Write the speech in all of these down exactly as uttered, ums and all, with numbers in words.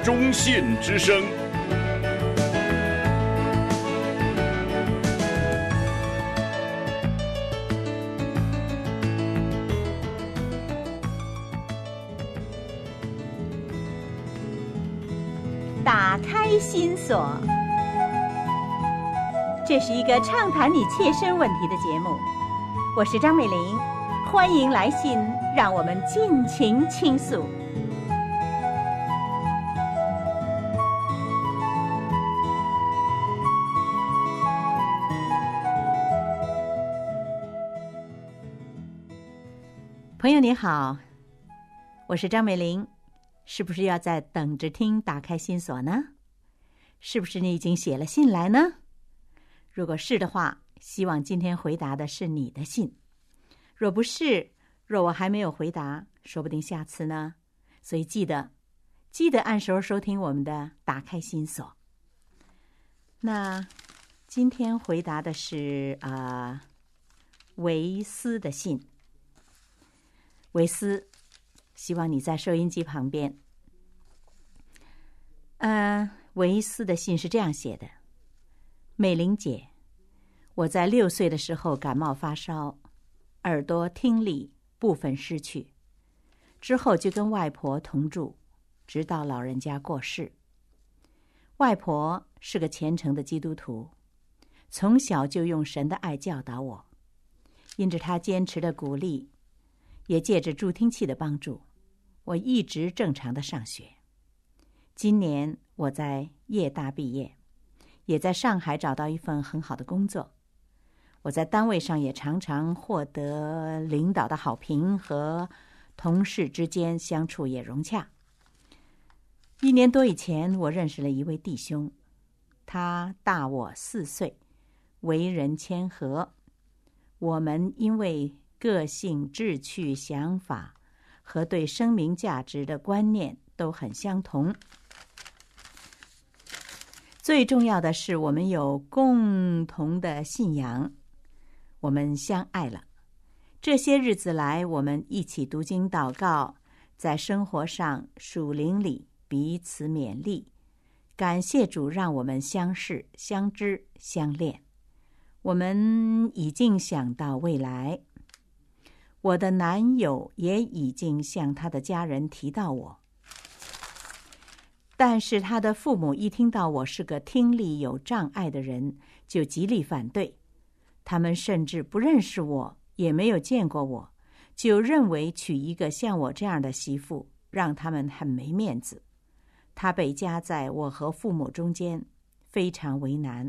中信之声。 打开心锁，这是一个畅谈你切身问题的节目。我是张美玲，欢迎来信，让我们尽情倾诉。朋友你好，我是张美玲。是不是要在等着听打开心锁呢？是不是你已经写了信来呢？如果是的话，希望今天回答的是你的信。若不是，若我还没有回答，说不定下次呢。所以记得记得按时候收听我们的打开心锁。那今天回答的是呃维斯的信。维斯，希望你在收音机旁边。呃，维斯的信是这样写的：美玲姐，我在六岁的时候感冒发烧，耳朵听力部分失去，之后就跟外婆同住，直到老人家过世。外婆是个虔诚的基督徒，从小就用神的爱教导我，因着她坚持的鼓励，也借着助听器的帮助，我一直正常的上学。今年我在业大毕业，也在上海找到一份很好的工作。我在单位上也常常获得领导的好评，和同事之间相处也融洽。一年多以前，我认识了一位弟兄，他大我四岁，为人谦和。我们因为个性、志趣、想法和对生命价值的观念都很相同。最重要的是，我们有共同的信仰，我们相爱了。这些日子来，我们一起读经祷告，在生活上、属灵里彼此勉励。感谢主让我们相识、相知、相恋。我们已经想到未来。我的男友也已经向他的家人提到我，但是他的父母一听到我是个听力有障碍的人，就极力反对。他们甚至不认识我，也没有见过我，就认为娶一个像我这样的媳妇让他们很没面子。他被夹在我和父母中间，非常为难。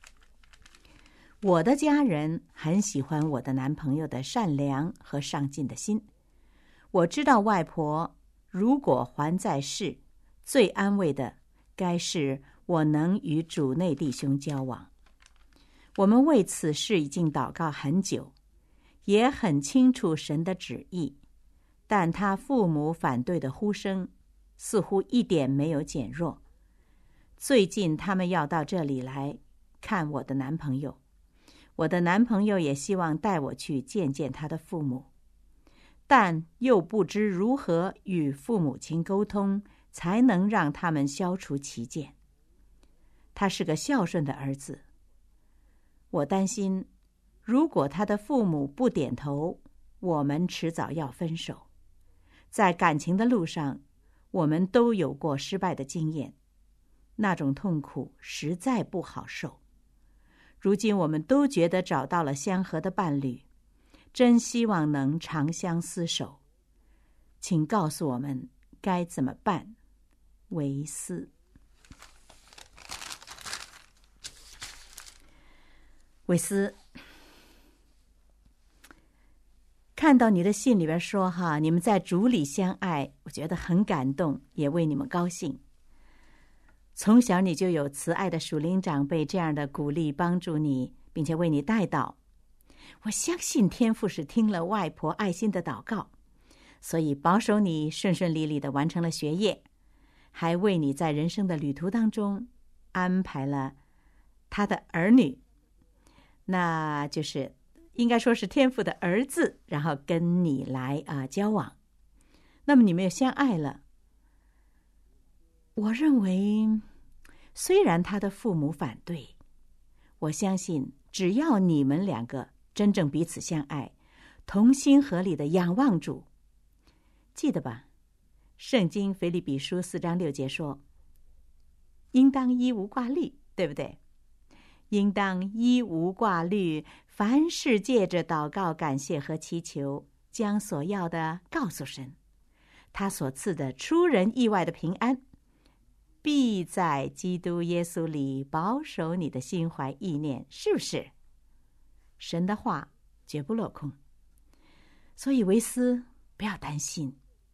我的家人很喜欢我的男朋友的善良和上进的心。我知道外婆如果还在世，最安慰的该是我能与主内弟兄交往。我们为此事已经祷告很久，也很清楚神的旨意，但他父母反对的呼声似乎一点没有减弱。最近他们要到这里来看我的男朋友，我的男朋友也希望带我去见见他的父母，但又不知如何与父母亲沟通，才能让他们消除歧见。他是个孝顺的儿子，我担心如果他的父母不点头，我们迟早要分手。在感情的路上，我们都有过失败的经验，那种痛苦实在不好受。如今我们都觉得找到了相合的伴侣，真希望能长相厮守。请告诉我们该怎么办。维斯。维斯，看到你的信里边说哈，你们在主里相爱，我觉得很感动，也为你们高兴。从小你就有慈爱的属灵长辈这样的鼓励帮助你，并且为你代祷。我相信天父是听了外婆爱心的祷告，所以保守你顺顺利利的完成了学业，还为你在人生的旅途当中安排了他的儿女，那就是应该说是天父的儿子，然后跟你来啊、呃、交往。那么你们又相爱了， 我认为，虽然他的父母反对，我相信只要你们两个真正彼此相爱，同心合力的仰望主，记得吧？圣经腓立比书四章六节说，应当一无挂虑，对不对？应当一无挂虑，凡事借着祷告、感谢和祈求，将所要的告诉神，他所赐的出人意外的平安，必在基督耶稣里保守你的心怀意念，是不是？神的话绝不落空，所以维斯不要担心。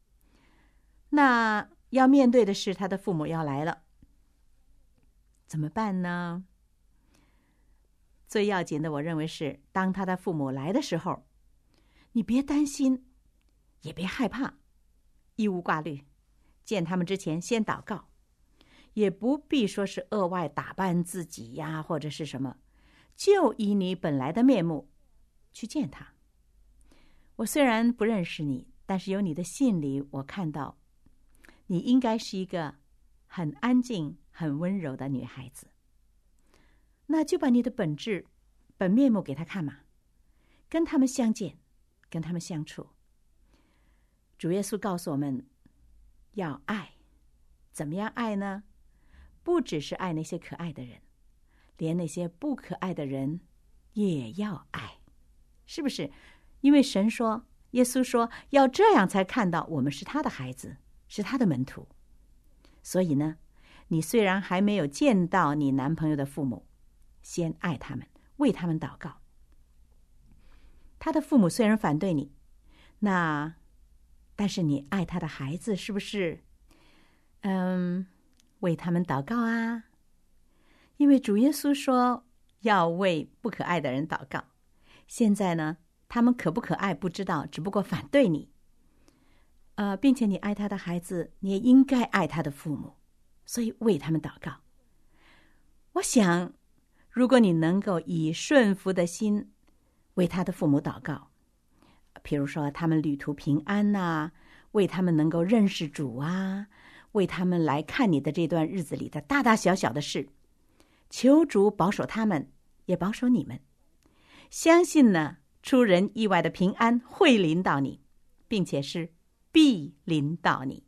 那要面对的是他的父母要来了，怎么办呢？最要紧的，我认为是当他的父母来的时候，你别担心，也别害怕，一无挂虑，见他们之前先祷告，也不必说是额外打扮自己呀，或者是什么，就以你本来的面目去见他。我虽然不认识你，但是由你的信里我看到你应该是一个很安静很温柔的女孩子，那就把你的本质本面目给他看嘛，跟他们相见，跟他们相处。主耶稣告诉我们要爱，怎么样爱呢？不只是爱那些可爱的人，连那些不可爱的人也要爱，是不是？因为神说，耶稣说要这样才看到我们是他的孩子，是他的门徒。所以呢，你虽然还没有见到你男朋友的父母，先爱他们，为他们祷告。他的父母虽然反对你，那但是你爱他的孩子，是不是嗯，为他们祷告啊？因为主耶稣说要为不可爱的人祷告。现在呢，他们可不可爱不知道，只不过反对你。呃，并且你爱他的孩子，你也应该爱他的父母，所以为他们祷告。我想，如果你能够以顺服的心为他的父母祷告，譬如说他们旅途平安啊，为他们能够认识主啊，为他们来看你的这段日子里的大大小小的事，求主保守他们，也保守你们。相信呢，出人意外的平安会临到你，并且是必临到你。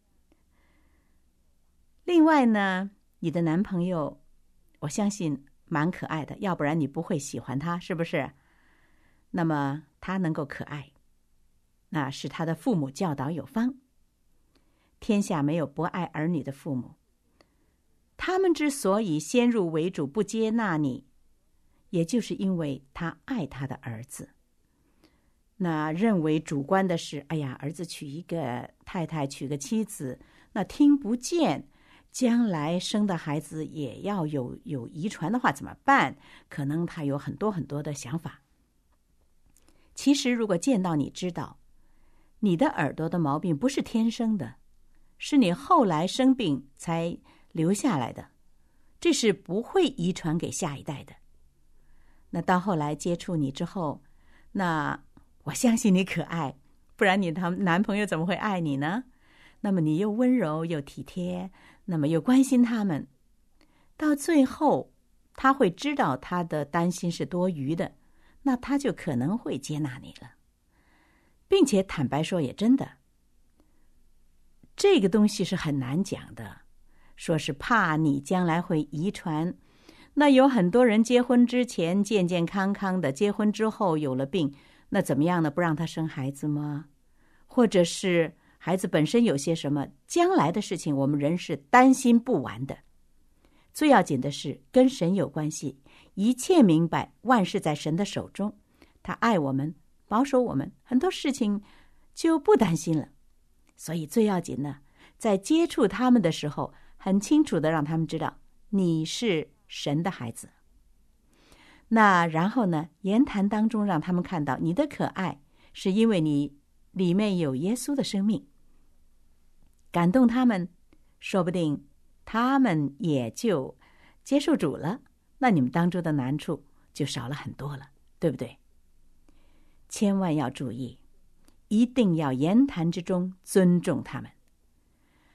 另外呢，你的男朋友我相信蛮可爱的，要不然你不会喜欢他，是不是？那么他能够可爱，那是他的父母教导有方。天下没有不爱儿女的父母，他们之所以先入为主不接纳你，也就是因为他爱他的儿子。那认为主观的是，哎呀，儿子娶一个太太，娶个妻子，那听不见将来生的孩子也要有有遗传的话怎么办？可能他有很多很多的想法。其实如果见到你知道，你的耳朵的毛病不是天生的，是你后来生病才留下来的，这是不会遗传给下一代的。那到后来接触你之后，那我相信你可爱，不然你的男朋友怎么会爱你呢？那么你又温柔又体贴，那么又关心他们，到最后他会知道他的担心是多余的，那他就可能会接纳你了。并且坦白说也真的，这个东西是很难讲的，说是怕你将来会遗传。那有很多人结婚之前健健康康的，结婚之后有了病，那怎么样呢？不让他生孩子吗？或者是孩子本身有些什么将来的事情，我们人是担心不完的。最要紧的是跟神有关系，一切明白万事在神的手中，他爱我们，保守我们，很多事情就不担心了。所以最要紧的，在接触他们的时候，很清楚的让他们知道你是神的孩子。那然后呢，言谈当中让他们看到你的可爱是因为你里面有耶稣的生命，感动他们，说不定他们也就接受主了，那你们当中的难处就少了很多了，对不对？千万要注意，一定要言谈之中尊重他们。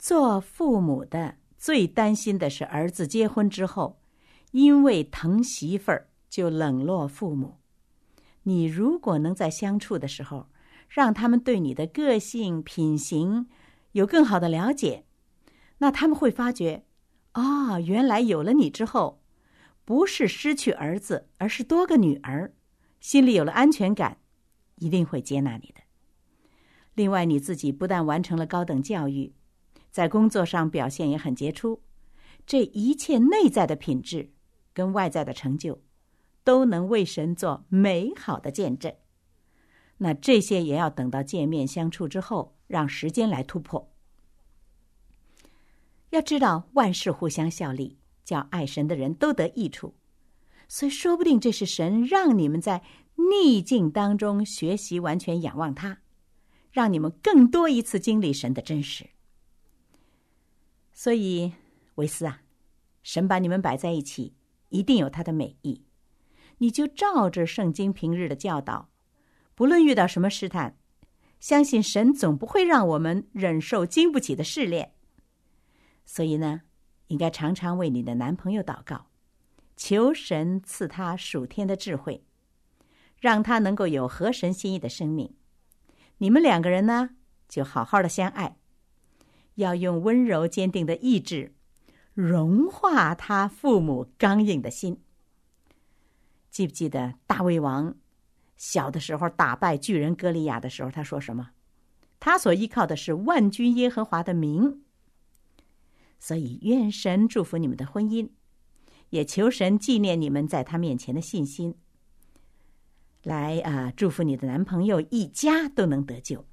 做父母的最担心的是儿子结婚之后，因为疼媳妇儿就冷落父母。你如果能在相处的时候，让他们对你的个性、品行有更好的了解，那他们会发觉，哦，原来有了你之后，不是失去儿子，而是多个女儿，心里有了安全感，一定会接纳你的。另外，你自己不但完成了高等教育，在工作上表现也很杰出，这一切内在的品质跟外在的成就，都能为神做美好的见证。那这些也要等到见面相处之后，让时间来突破。要知道，万事互相效力，叫爱神的人都得益处。所以说不定这是神让你们在逆境当中学习完全仰望他，让你们更多一次经历神的真实。所以维斯啊，神把你们摆在一起，一定有他的美意。你就照着圣经平日的教导，不论遇到什么试探，相信神总不会让我们忍受经不起的试炼。所以呢，应该常常为你的男朋友祷告，求神赐他属天的智慧，让他能够有合神心意的生命。你们两个人呢，就好好的相爱，要用温柔坚定的意志融化他父母刚硬的心。记不记得大卫王小的时候打败巨人歌利亚的时候，他说什么？他所依靠的是万军耶和华的名。所以愿神祝福你们的婚姻，也求神纪念你们在他面前的信心，来啊、呃，祝福你的男朋友一家都能得救。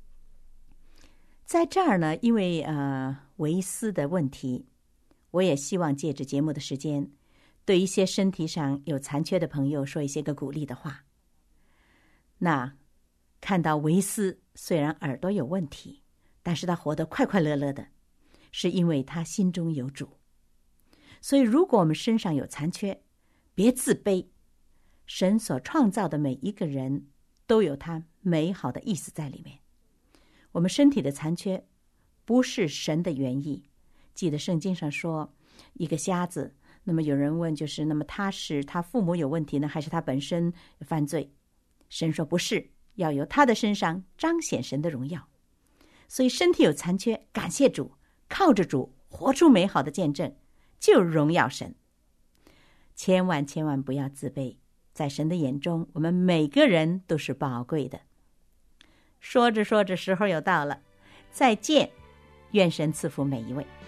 在这儿呢，因为呃维斯的问题，我也希望借着节目的时间，对一些身体上有残缺的朋友说一些个鼓励的话。那看到维斯虽然耳朵有问题，但是他活得快快乐乐的，是因为他心中有主。所以如果我们身上有残缺，别自卑，神所创造的每一个人都有他美好的意思在里面。我们身体的残缺不是神的原意。记得圣经上说，一个瞎子，那么有人问，就是那么他是他父母有问题呢，还是他本身犯罪？神说不是，要由他的身上彰显神的荣耀。所以身体有残缺，感谢主，靠着主活出美好的见证，就荣耀神。千万千万不要自卑，在神的眼中，我们每个人都是宝贵的。说着说着，时候又到了，再见，愿神赐福每一位。